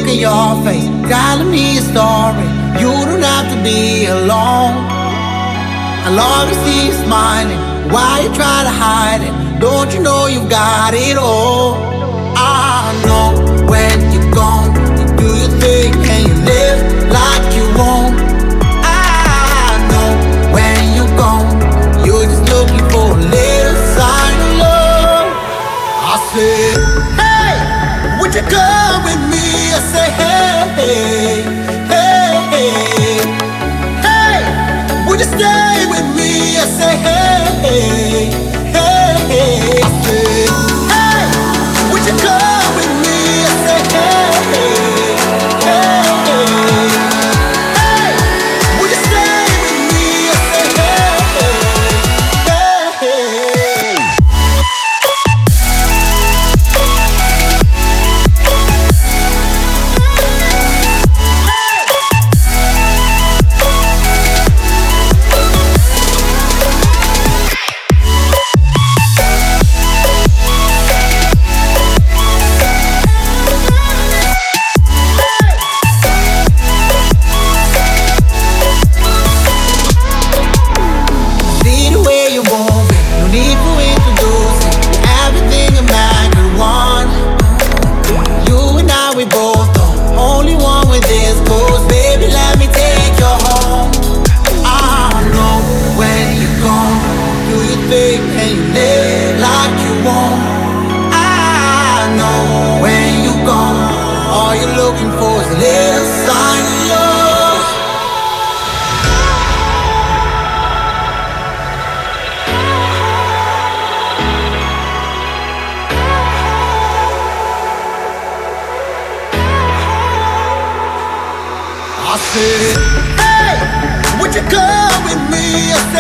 look in your face, telling me a story. You don't have to be alone. I love to see you smiling. Why you try to hide it? Don't you know you've got it all? I know when you're gone, you do your thing and you live like you won't. I know when you're gone, you're just looking for a little sign of love. I said, hey, would you come with me? I say, hey, hey, hey, hey, would you stay with me? I say, hey, hey, hey, I say, hey, would you come with me? I say, hey, hey, hey, hey, would you stay with me? I say, hey, hey, hey. See the way you're moving, no need for introducing. You're everything a man could want. You and I, we both the only one with this goes. Baby, let me take you home. I know when you're gone, do you think and you live like you won't? I know when you're gone, all you're looking for is a little sign of love. I said, hey, would you come with me? I